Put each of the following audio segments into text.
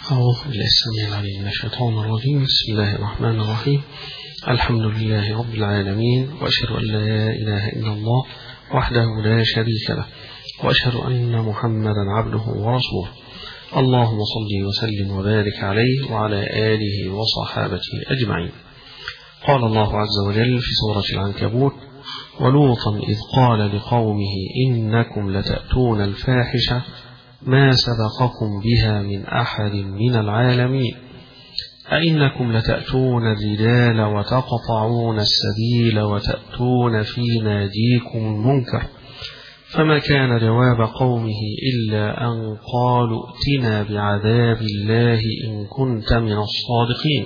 أعوذ بالله السميع العليم من الشيطان الرجيم. بسم الله الرحمن الرحيم. الحمد لله رب العالمين، وأشهد أن لا إله إلا الله وحده لا شريك له، وأشهد أن محمدا عبده ورسوله. اللهم صل وسلم وبارك عليه وعلى آله وصحابته أجمعين. قال الله عز وجل في سورة العنكبوت: ولوطا إذ قال لقومه إنكم لتأتون الفاحشة ما سبقكم بها من أحد من العالمين أئنكم لتأتون الرجال وتقطعون السبيل وتأتون في ناديكم المنكر. فما كان جواب قومه إلا أن قالوا ائتنا بعذاب الله إن كنت من الصادقين.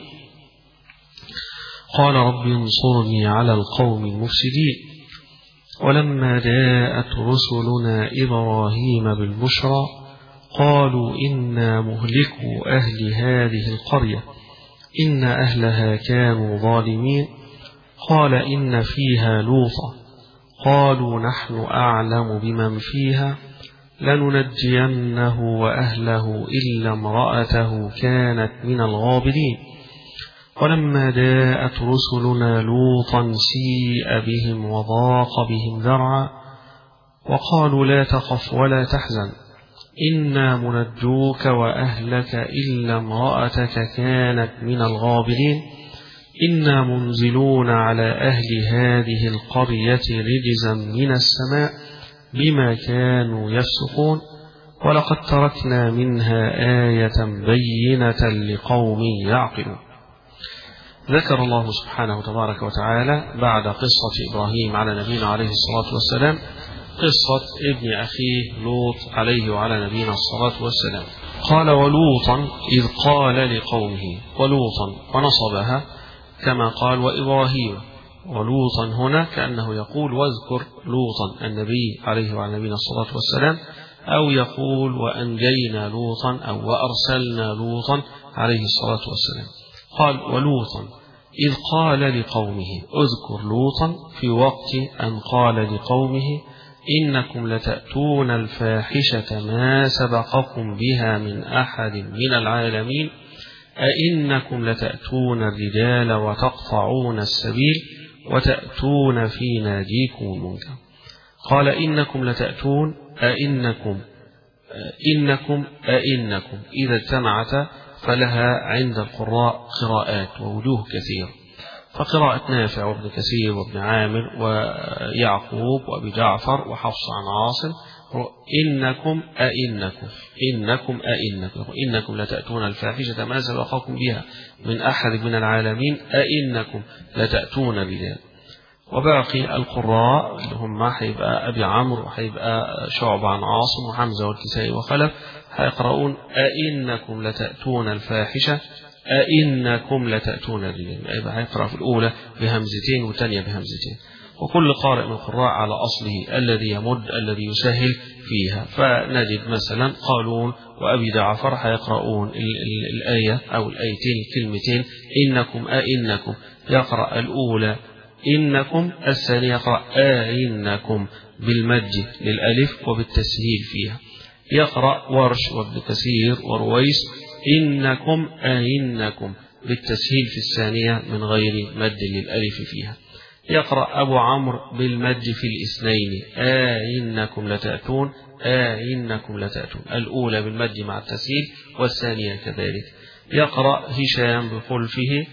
قال رب انصرني على القوم المفسدين. ولما جاءت رسلنا إبراهيم بالبشرى قالوا إنا مهلكو أهل هذه القرية إن أهلها كانوا ظالمين. قال إن فيها لوطا. قالوا نحن أعلم بمن فيها لننجينه وأهله إلا امرأته كانت من الغابرين. ولما جاءت رسلنا لوطا سيء بهم وضاق بهم ذرعا وقالوا لا تخف ولا تحزن إنا منجوك وأهلك إلا امرأتك كانت من الغابرين إنا منزلون على أهل هذه القرية رجزا من السماء بما كانوا يفسقون ولقد تركنا منها آية بينة لقوم يعقلون. ذكر الله سبحانه تبارك وتعالى بعد قصة إبراهيم على نبينا عليه الصلاة والسلام قصة ابن أخيه لوط عليه وعلى نبينا الصلاة والسلام. قال ولوطا إذ قال لقومه، ولوطا ونصبها كما قال وإبراهيم. ولوطا هنا كأنه يقول واذكر لوطا النبي عليه وعلى نبينا الصلاة والسلام، أو يقول وأنجينا لوطا أو وأرسلنا لوطا عليه الصلاة والسلام. قال ولوطا إذ قال لقومه، اذكر لوطا في وقت أن قال لقومه إنكم لتأتون الفاحشة ما سبقكم بها من أحد من العالمين أئنكم لتأتون الرجال وتقطعون السبيل وتأتون في ناديكم المنكر. قال إنكم لتأتون إنكم إذا اجتمعت فلها عند القراء قراءات ووجوه كثير، فقراءة نافع وابن كثير وابن عامر ويعقوب وابي جعفر وحفص عن عاصم إنكم لتأتون الفاحشة ما سبقكم بها من أحد من العالمين أئنكم لتأتون الرجال. وباقي القراء اللي هم هيبقى أبي عمرو وهيبقى شعبة عن عاصم وحمزة والكسائي وخلف هيقرؤون أئنكم لتأتون الفاحشة أئنكم لتأتون الرجال، يبقى هيقرأ في الأولى بهمزتين والثانية بهمزتين، وكل قارئ من القراء على أصله الذي يمد الذي يسهل فيها. فنجد مثلا قالون وأبي جعفر هيقرؤون الآية أو الآيتين الكلمتين إنكم يقرأ الأولى إنكم، الثانية يقرأ إنكم بالمد للألف وبالتسهيل فيها. يقرأ ورش وابن كثير ورويس إنكم بالتسهيل في الثانية من غير مد للألف فيها. يقرأ أبو عمرو بالمد في الاثنين إنكم لتأتون الأولى بالمد مع التسهيل والثانية كذلك. يقرأ هشام بخلفه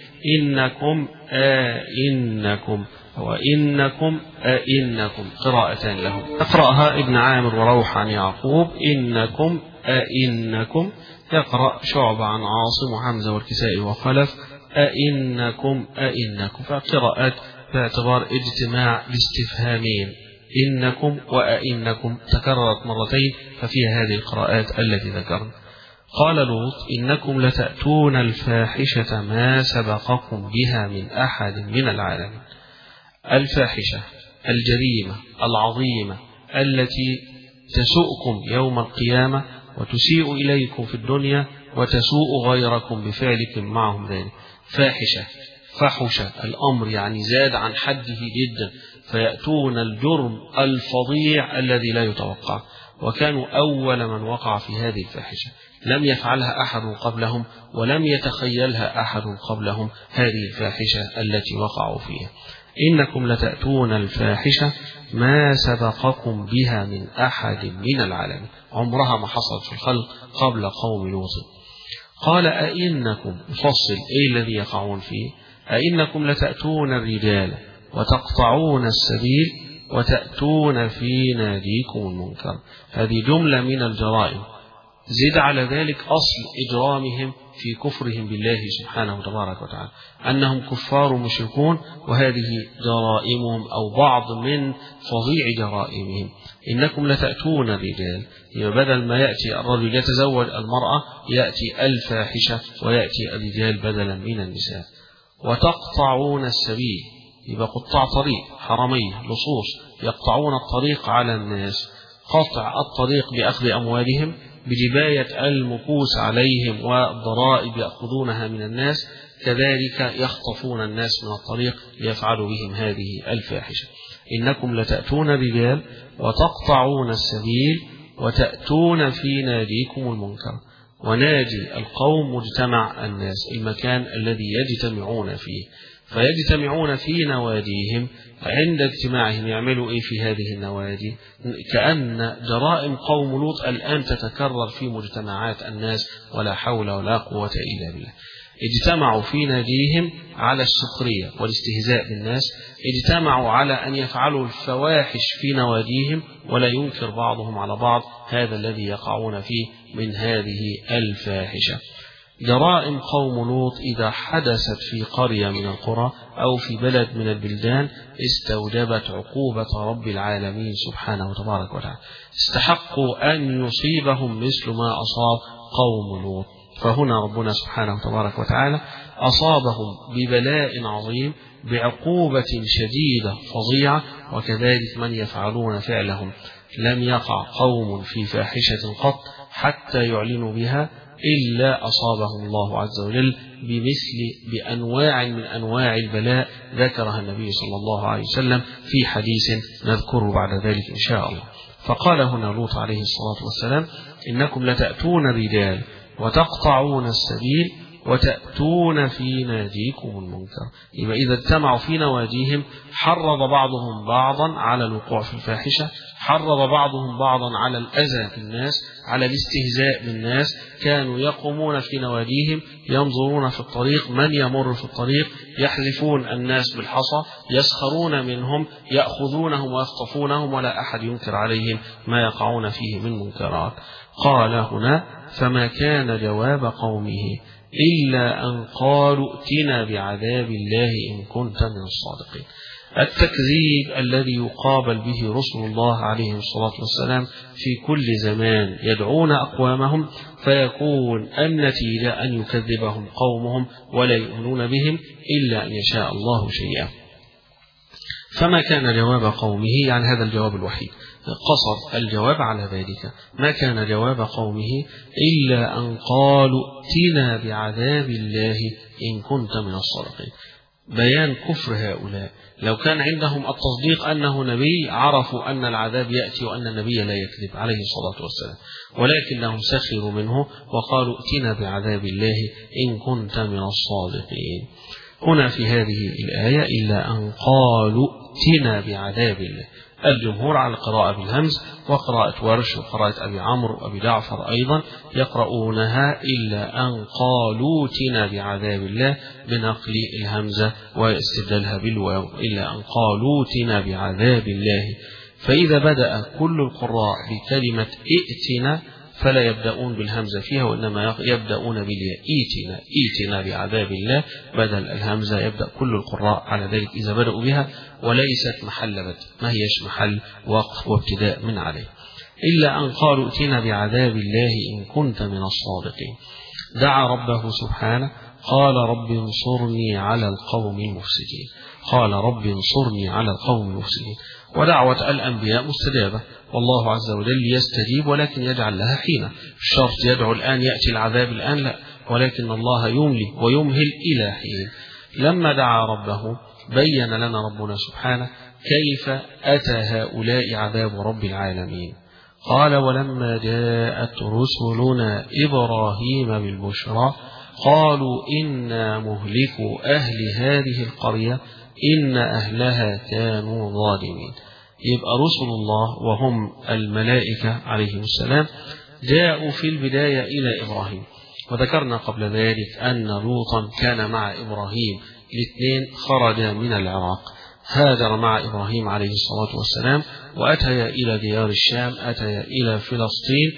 إنكم قراءتان لهم. يقرأها ابن عامر وروح عن يعقوب إنكم. يقرأ شعبة عن عاصم وحمزة والكسائي وخلف أئنكم. فقراءات باعتبار اجتماع الاستفهامين إنكم وأئنكم تكررت مرتين، ففيها هذه القراءات التي ذكرنا. قال لوط إنكم لتأتون الفاحشة ما سبقكم بها من أحد من العالمين. الفاحشة الجريمة العظيمة التي تسوءكم يوم القيامة وتسيء إليكم في الدنيا وتسوء غيركم بفعلكم معهم ذلك. فحش الأمر يعني زاد عن حده جدا، فيأتون الجرم الفظيع الذي لا يتوقع، وكانوا أول من وقع في هذه الفاحشة. لم يفعلها أحد قبلهم ولم يتخيلها أحد قبلهم، هذه الفاحشة التي وقعوا فيها. إنكم لتأتون الفاحشة ما سبقكم بها من أحد من العالمين، عمرها ما حصلت في الخلق قبل قوم لوط. قال أئنكم، يفصل إيه الذي يقعون فيه، أئنكم لتأتون الرجال وتقطعون السبيل وتأتون في ناديكم المنكر. هذه جملة من الجرائم، زد على ذلك أصل إجرامهم في كفرهم بالله سبحانه وتبارك وتعالى، أنهم كفار مشركون، وهذه جرائمهم أو بعض من فظيع جرائمهم. إنكم لتأتون الرجال، بدل ما يأتي الرجل يتزوج المرأة يأتي الفاحشة ويأتي الرجال بدلا من النساء. وتقطعون السبيل، يبقى قطاع طريق، حرامية، لصوص يقطعون الطريق على الناس، قطع الطريق بأخذ أموالهم، بجباية المكوس عليهم والضرائب يأخذونها من الناس، كذلك يخطفون الناس من الطريق ليفعلوا بهم هذه الفاحشة. إنكم لتأتون الرجال وتقطعون السبيل وتأتون في ناديكم المنكر. ونادي القوم مجتمع الناس، المكان الذي يجتمعون فيه، فيجتمعون في نواديهم. عند اجتماعهم يعملوا إيه في هذه النوادي؟ كأن جرائم قوم لوط الآن تتكرر في مجتمعات الناس، ولا حول ولا قوة إلا بالله. اجتمعوا في ناديهم على السخرية والاستهزاء بالناس، اجتمعوا على أن يفعلوا الفواحش في نواديهم، ولا ينكر بعضهم على بعض هذا الذي يقعون فيه من هذه الفاحشة. جرائم قوم لوط إذا حدثت في قرية من القرى أو في بلد من البلدان استوجبت عقوبة رب العالمين سبحانه وتبارك وتعالى، استحقوا أن يصيبهم مثل ما أصاب قوم لوط. فهنا ربنا سبحانه وتبارك وتعالى أصابهم ببلاء عظيم، بعقوبة شديدة فظيعة، وكذلك من يفعلون فعلهم. لم يقع قوم في فاحشة قط حتى يعلنوا بها إلا أصابهم الله عز وجل بأنواع من أنواع البلاء ذكرها النبي صلى الله عليه وسلم في حديث نذكره بعد ذلك إن شاء الله. فقال هنا لوط عليه الصلاة والسلام: إنكم لتأتون الرجال وتقطعون السبيل وتأتون في ناديكم المنكر. يبقى إذا اجتمعوا في نواديهم حرض بعضهم بعضا على الوقوع في الفاحشة، حرض بعضهم بعضا على الأذى بالناس، على الاستهزاء بالناس. كانوا يقومون في نواديهم ينظرون في الطريق من يمر في الطريق، يحلفون الناس بالحصى، يسخرون منهم، يأخذونهم ويخطفونهم، ولا أحد ينكر عليهم ما يقعون فيه من منكرات. قال هنا: فما كان جواب قومه إلا أن قالوا ائتنا بعذاب الله إن كنت من الصادقين. التكذيب الذي يقابل به رسل الله عليهم الصلاة والسلام في كل زمان، يدعون أقوامهم فيكون النتيجة أن يكذبهم قومهم ولا يؤمنون بهم إلا أن يشاء الله شيئا. فما كان جواب قومه، يعني هذا الجواب الوحيد، قصر الجواب على ذلك. ما كان جواب قومه إلا أن قالوا ائتنا بعذاب الله إن كنت من الصادقين. بيان كفر هؤلاء. لو كان عندهم التصديق أنه نبي عرفوا أن العذاب يأتي وأن النبي لا يكذب عليه الصلاة والسلام، ولكنهم سخروا منه وقالوا ائتنا بعذاب الله إن كنت من الصادقين. هنا في هذه الآية إلا أن قالوا ائتنا بعذاب الله، الجمهور على القراءة بالهمز، وقراءة ورش وقراءة أبي عمرو وأبي جعفر أيضا يقرؤونها إلا أن قالوا ائتنا بعذاب الله بنقل الهمزة واستبدالها بالواو، إلا أن قالوا ائتنا بعذاب الله. فإذا بدأ كل القراء بكلمة ائتنا فلا يبدأون بالهمزة فيها، وإنما يبدأون بالياء، ائتنا بعذاب الله بدل الهمزة. يبدأ كل القراء على ذلك إذا بدأوا بها، وليست محل بدء، ما هيش محل وقف وابتداء من عليه. إلا أن قالوا ائتنا بعذاب الله إن كنت من الصادقين. دعا ربه سبحانه قال: رب انصرني على القوم المفسدين. قال: رب انصرني على القوم المفسدين. ودعوة الأنبياء مستجابة، والله عز وجل يستجيب، ولكن يجعل لها حين. الشرط يدعو الآن يأتي العذاب الآن، لا، ولكن الله يملي ويمهل إلى حين. لما دعا ربه بين لنا ربنا سبحانه كيف أتى هؤلاء عذاب رب العالمين. قال ولما جاءت رسلنا إبراهيم بالبشرى قالوا إنا مهلكو أهل هذه القرية إن أهلها كانوا ظالمين. يبقى رسل الله وهم الملائكة عليهم السلام جاءوا في البداية إلى إبراهيم، وذكرنا قبل ذلك أن لوطا كان مع إبراهيم، الاثنين خرجا من العراق، هاجر مع إبراهيم عليه الصلاة والسلام وأتيا إلى ديار الشام، أتيا إلى فلسطين.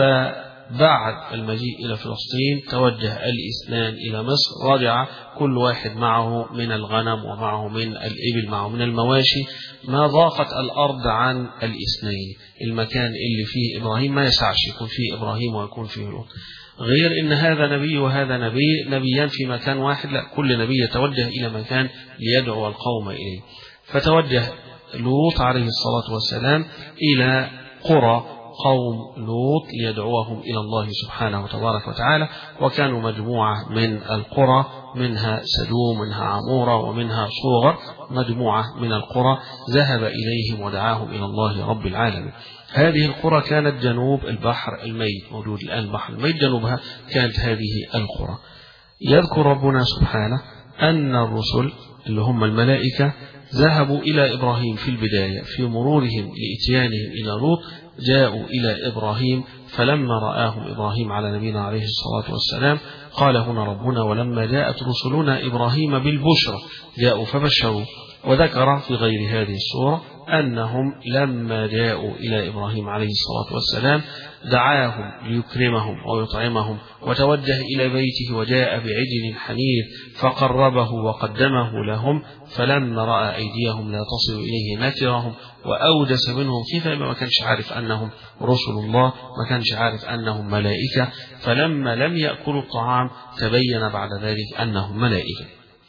فبعد المجيء إلى فلسطين توجه الاثنان إلى مصر، رجع كل واحد معه من الغنم ومعه من الإبل، معه من المواشي، ما ضاقت الأرض عن الاثنين. المكان اللي فيه إبراهيم ما يسعش يكون فيه إبراهيم ويكون فيه لوط، غير إن هذا نبي وهذا نبي، نبيان في مكان واحد، لا، كل نبي يتوجه إلى مكان ليدعو القوم إليه. فتوجه لوط عليه الصلاة والسلام إلى قرى قوم لوط ليدعوهم إلى الله سبحانه وتبارك وتعالى، وكانوا مجموعة من القرى، منها سدوم، منها عمورة، ومنها صوغر، مجموعة من القرى ذهب إليهم ودعاهم إلى الله رب العالمين. هذه القرى كانت جنوب البحر الميت، موجود الآن البحر الميت جنوبها كانت هذه القرى. يذكر ربنا سبحانه أن الرسل اللي هم الملائكة ذهبوا إلى إبراهيم في البداية، في مرورهم لإتيانهم إلى لوط جاءوا إلى إبراهيم، فلما رآهم إبراهيم على نبينا عليه الصلاة والسلام قال هنا ربنا ولما جاءت رسلنا إبراهيم بالبشرى جاءوا فبشروا. وذكر في غير هذه السورة أنهم لما جاءوا إلى إبراهيم عليه الصلاة والسلام دعاهم ليكرمهم ويطعمهم، وتوجه إلى بيته وجاء بعجل حنيذ فقربه وقدمه لهم، فلما رأى أيديهم لا تصل إليه نكرهم وأوجس منهم خيفة، ما كانش عارف أنهم رسل الله، ما كانش عارف أنهم ملائكة. فلما لم يأكلوا الطعام تبين بعد ذلك أنهم ملائكة.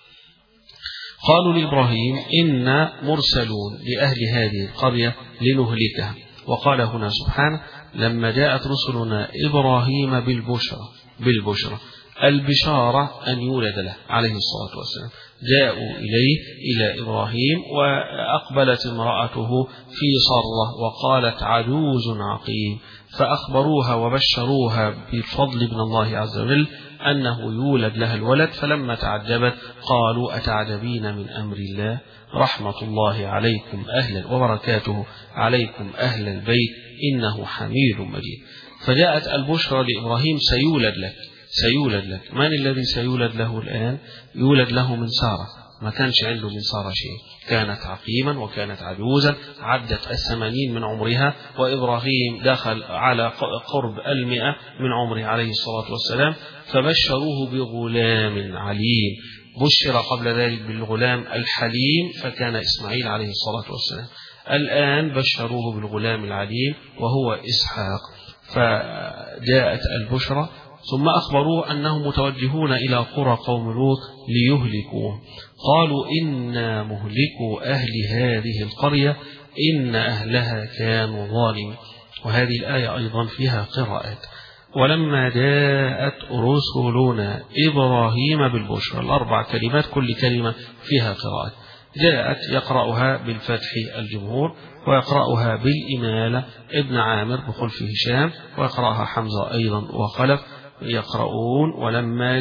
قالوا لإبراهيم إنا مرسلون لأهل هذه القرية لنهلكها. وقال هنا سبحانه لما جاءت رسلنا إبراهيم بالبشرى البشارة أن يولد له عليه الصلاة والسلام. جاءوا إليه إلى إبراهيم وأقبلت امرأته في صرة وقالت عجوز عقيم، فأخبروها وبشروها بفضل من الله عز وجل أنه يولد لها الولد. فلما تعجبت قالوا أتعجبين من أمر الله رحمة الله عليكم أهلا وبركاته عليكم أهل البيت إنه حميد مجيد. فجاءت البشرى لإبراهيم سيولد لك. من الذي سيولد له الآن؟ يولد له من سارة، ما كانش عنده من سارة شيء، كانت عقيما وكانت عجوزا عدت 80 من عمرها، وإبراهيم دخل على قرب 100 من عمره عليه الصلاة والسلام. فبشروه بغلام عليم، بشر قبل ذلك بالغلام الحليم فكان إسماعيل عليه الصلاة والسلام، الآن بشروه بالغلام العليم وهو إسحاق. فجاءت البشرى ثم أخبروه أنهم متوجهون إلى قرى قوم لوط ليهلكوهم. قالوا إنا مهلكو أهل هذه القرية إن أهلها كانوا ظالمين. وهذه الآية أيضا فيها قراءات. ولما جاءت رسلنا إبراهيم بالبشرى، الأربع كلمات كل كلمة فيها قراءات. جاءت يقرأها بالفتح الجمهور، ويقرأها بالإمالة ابن عامر بخلف هشام، ويقرأها حمزة أيضا وخلف يقرؤون ولما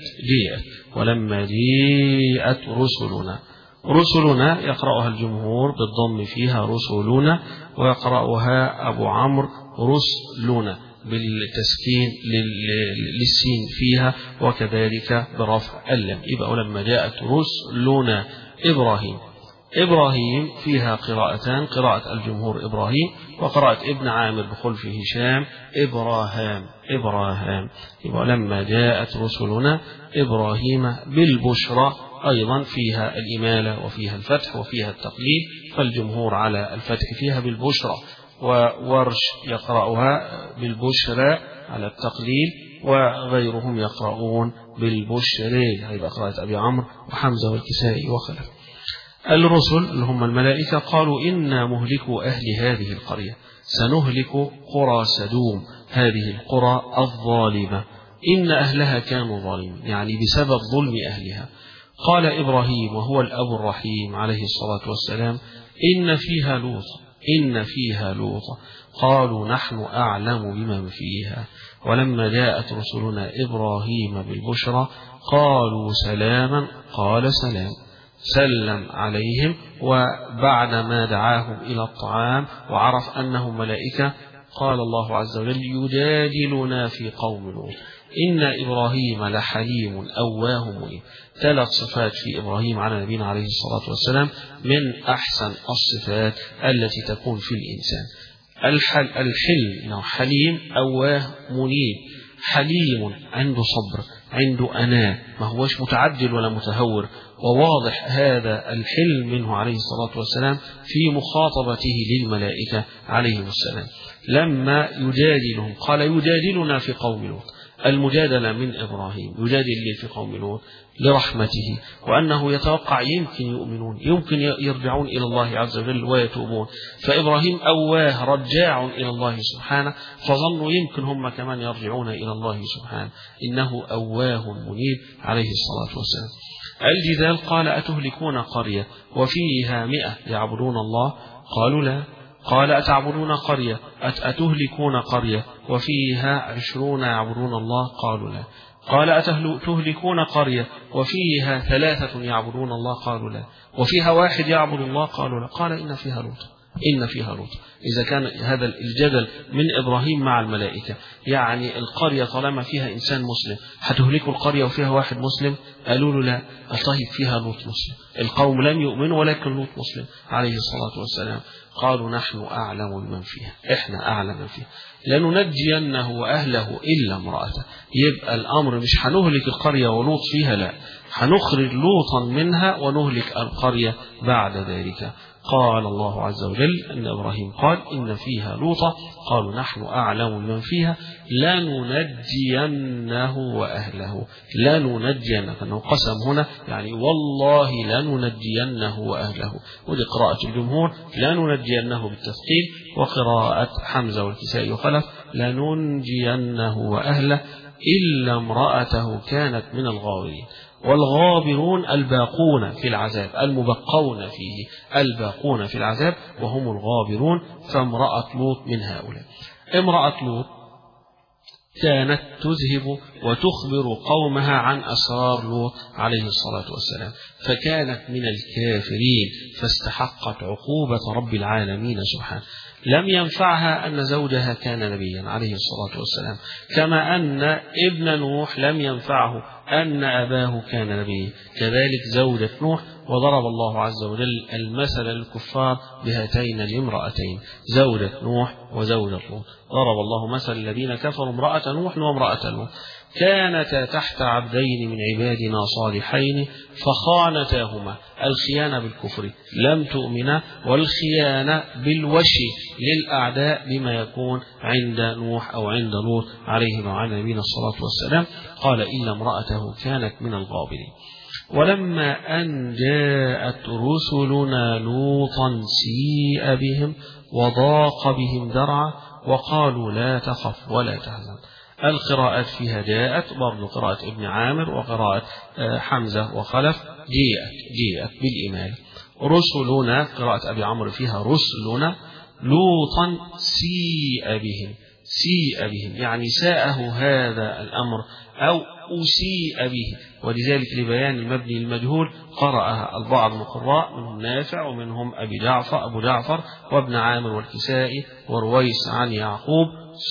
جاءت رسلنا يقرأها الجمهور بالضم فيها رسلنا، ويقرأها أبو عمرو رسلنا بالتسكين للسين فيها وكذلك برفع اللام. يبقى ولما جاءت رسلنا إبراهيم فيها قراءتان، قراءة الجمهور إبراهيم، وقراءة ابن عامر بخلف هشام إبراهام. ولما جاءت رسلنا إبراهيم بالبشرى أيضا فيها الإمالة وفيها الفتح وفيها التقليد، فالجمهور على الفتح فيها بالبشرى، وورش يقرأها بالبشرى على التقليد، وغيرهم يقرؤون بالبشرى، هذه قراءة أبي عمرو وحمزة والكسائي وخلف. الرسل اللي هم الملائكة قالوا إنا مهلكو أهل هذه القرية، سنهلك قرى سدوم، هذه القرى الظالمة، إن أهلها كانوا ظالمين، يعني بسبب ظلم أهلها. قال إبراهيم وهو الأب الرحيم عليه الصلاة والسلام إن فيها لوط إن فيها لوطا قالوا نحن أعلم بمن فيها ولما جاءت رسلنا إبراهيم بالبشرى قالوا سلاما قال سلام سلم عليهم. وبعدما دعاهم إلى الطعام وعرف أنهم ملائكة قال الله عز وجل يجادلنا في قوم لوط إن إبراهيم لحليم أواه منيب. 3 صفات في إبراهيم على نبينا عليه الصلاة والسلام من أحسن الصفات التي تكون في الإنسان. الحلم حليم أواه منيب. حليم عنده صبر عنده أناة ما هوش متعجل ولا متهور، وواضح هذا الحلم منه عليه الصلاة والسلام في مخاطبته للملائكة عليهم السلام لما يجادلهم. قال يجادلنا في قوم لوط. المجادلة من إبراهيم يجادل في قوم لوط لرحمته وأنه يتوقع يمكن يؤمنون يمكن يرجعون إلى الله عز وجل ويتوبون. فإبراهيم أواه رجاع إلى الله سبحانه فظنوا يمكن هم كمان يرجعون إلى الله سبحانه. إنه أواه منيب عليه الصلاة والسلام. الجدال قال أتهلكون قرية وفيها 100 يعبدون الله قالوا لا. قال أتعبدون قرية أتهلكون قرية وفيها 20 يعبدون الله قالوا لا. قال أتهلكون قرية وفيها 3 يعبدون الله قالوا لا وفيها 1 يعبد الله قالوا لا. قال إن فيها لوط إن فيها لوط. إذا كان هذا الجدل من إبراهيم مع الملائكة يعني القرية طالما فيها إنسان مسلم هتهلكوا القرية وفيها 1 مسلم قالوا له لا. طيب فيها لوط مسلم القوم لم يؤمنوا ولكن لوط مسلم عليه الصلاة والسلام. قالوا نحن أعلم بمن فيها إحنا أعلم فيها لننجينه وأهله إلا امرأته. يبقى الأمر مش هنهلك القرية ولوط فيها لا هنخرج لوطا منها ونهلك القرية بعد ذلك. قال الله عز وجل أن إبراهيم قال إن فيها لوطا قالوا نحن أعلم بمن فيها لننجينه وأهله. لننجينه أنه قسم هنا يعني والله لننجينه وأهله. ودي قراءة الجمهور لننجينه بالتثقيل وقراءة حمزة والكسائي وخلف لننجينه وأهله إلا امرأته كانت من الغابرين. والغابرون الباقون في العذاب المبقون فيه الباقون في العذاب وهم الغابرون. فامرأة لوط من هؤلاء. امرأة لوط كانت تذهب وتخبر قومها عن أسرار لوط عليه الصلاة والسلام فكانت من الكافرين فاستحقت عقوبة رب العالمين سبحانه. لم ينفعها أن زوجها كان نبيا عليه الصلاة والسلام كما أن ابن نوح لم ينفعه أن أباه كان نبيا كذلك زوجة نوح. وضرب الله عز وجل المثل للكفار بهاتين الامرأتين زوجة نوح وزوجة لوط. ضرب الله مثل الذين كفروا امرأة نوح وامرأة لوط كانتا تحت عبدين من عبادنا صالحين فخانتاهما. الخيانة بالكفر لم تؤمنا والخيانة بالوشي للأعداء بما يكون عند نوح أو عند لوط عليهم وعلى نبينا الصلاة والسلام. قال إلا امرأته كانت من الغابرين. ولما أن جاءت رسلنا لوطا سيء بهم وضاق بهم ذرعا وقالوا لا تخف ولا تحزن. القراءات فيها جاءت برضو قراءة ابن عامر وقراءة حمزة وخلف جاءت بالإمالة. رسلنا قراءة أبي عمرو فيها رسلنا. لوطا سيء بهم يعني ساءه هذا الأمر أو أسيء به ولذلك لبيان المبني المجهول قرأها البعض من القراء منهم نافع ومنهم أبو جعفر وابن عامر والكسائي ورويس عن يعقوب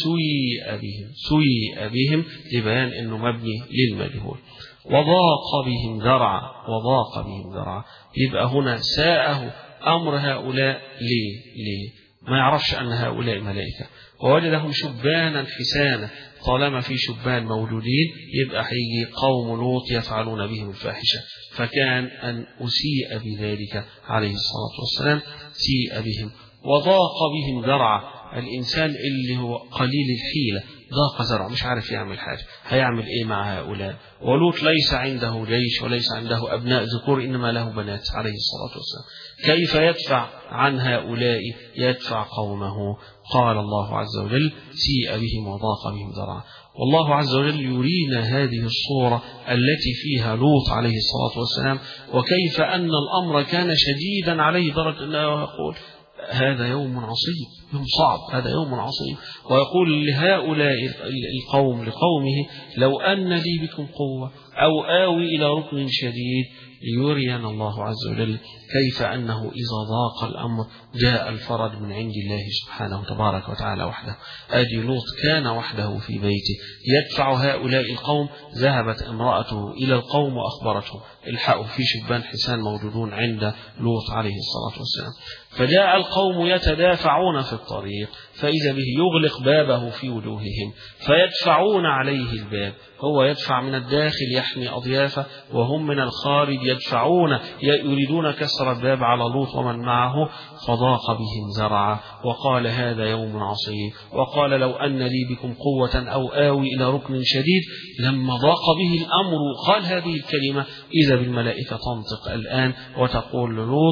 سيء بهم لبيان أنه مبني للمجهول. وضاق بهم ذرعا يبقى هنا ساءه أمر هؤلاء ليه ما يعرفش أن هؤلاء ملائكة ووجدهم شبانا حسانا. طالما في شبان موجودين يبقى هيجي قوم لوط يفعلون بهم الفاحشة فكان أن أسيء بذلك عليه الصلاة والسلام سيء بهم. وضاق بهم ذرعا الإنسان اللي هو قليل الحيلة ضاق ذرعا مش عارف يعمل حاجة هيعمل إيه مع هؤلاء. ولوط ليس عنده جيش وليس عنده أبناء ذكور إنما له بنات عليه الصلاة والسلام. كيف يدفع عن هؤلاء يدفع قومه. قال الله عز وجل سيء بهم وضاق بهم ذرعا. والله عز وجل يرينا هذه الصورة التي فيها لوط عليه الصلاة والسلام وكيف أن الأمر كان شديدا عليه درجة أنه يقول هذا يوم عصيب، يوم صعب، هذا يوم عصيب. ويقول لهؤلاء القوم لقومه لو أن لي بكم قوة أو آوي إلى ركن شديد ليرينا الله عز وجل كيف أنه إذا ضاق الأمر جاء الفرج من عند الله سبحانه تبارك وتعالى وحده. أدي لوط كان وحده في بيته يدفع هؤلاء القوم. ذهبت امرأته إلى القوم وأخبرتهم الحقوا في شبان حسان موجودون عند لوط عليه الصلاة والسلام. فجاء القوم يتدافعون في الطريق فإذا به يغلق بابه في وجوههم فيدفعون عليه الباب. هو يدفع من الداخل يحمي أضيافه وهم من الخارج يدفعون يريدون كسر الباب على لوط ومن معه. فضاق بهم زرعا وقال هذا يوم عصيب. وقال لو أن لي بكم قوة أو آوي إلى ركن شديد. لما ضاق به الأمر قال هذه الكلمة إذا بالملائكة تنطق الآن وتقول للوط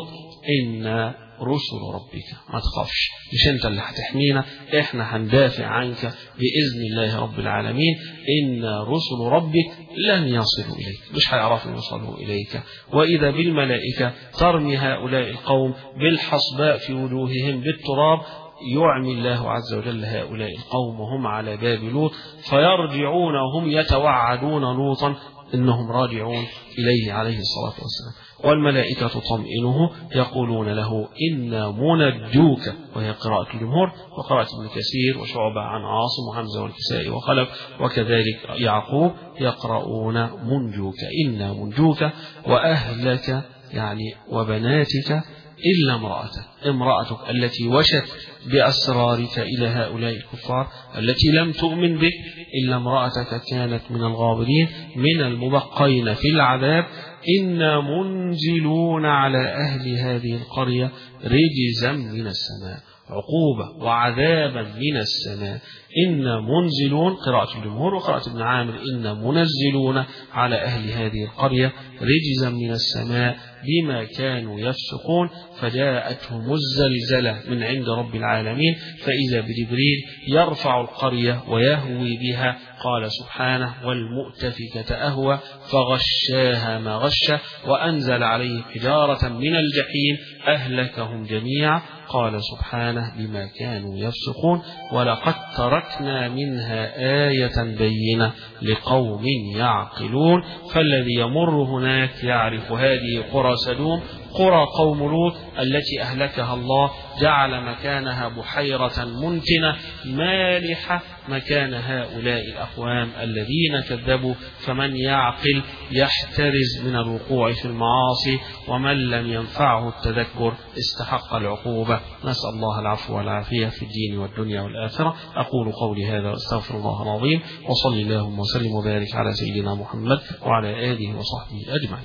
إن رسل ربك، ما تخافش، مش انت اللي هتحمينا، احنا هندافع عنك بإذن الله رب العالمين. إن رسل ربك لن يصلوا إليك، مش هيعرفوا يوصلوا إليك. وإذا بالملائكة ترمي هؤلاء القوم بالحصباء في وجوههم بالتراب. يعمي الله عز وجل هؤلاء القوم وهم على باب لوط فيرجعون وهم يتوعدون لوطا إنهم راجعون إليه عليه الصلاة والسلام. والملائكة تطمئنه يقولون له إنا منجوك، وهي قراءة الجمهور وقراءة ابن كثير وشعبة عن عاصم وحمزة والكسائي وخلف وكذلك يعقوب يقرؤون منجوك، إنا منجوك وأهلك يعني وبناتك إلا امرأتك التي وشت بأسرارك إلى هؤلاء الكفار التي لم تؤمن بك، إلا امرأتك كانت من الغابرين من المبقين في العذاب. إنا منزلون على أهل هذه القرية رجزا من السماء، عقوبة وعذابا من السماء. إنا منزلون قراءة الجمهور وقراءة ابن عامر إنا منزلون على أهل هذه القرية رجزا من السماء بما كانوا يفسقون. فجاءتهم الزلزلة من عند رب العالمين فإذا بجبريل يرفع القرية ويهوي بها. قال سبحانه والمؤتفكة أهوى فغشاها ما غشى وأنزل عليه حجارة من الجحيم أهلكهم جميعا. قال سبحانه بما كانوا يفسقون ولقد تركنا منها آية بينة لقوم يعقلون. فالذي يمر هناك يعرف هذه قرى سدوم قرى قوم لوط التي أهلكها الله جعل مكانها بحيرة منتنة مالحة مكان هؤلاء الأقوام الذين كذبوا. فمن يعقل يحترز من الوقوع في المعاصي ومن لم ينفعه التذكر استحق العقوبة. نسأل الله العفو والعافية في الدين والدنيا والآخرة. أقول قولي هذا واستغفر الله العظيم وصلي اللهم وسلم وبارك على سيدنا محمد وعلى آله وصحبه أجمعين.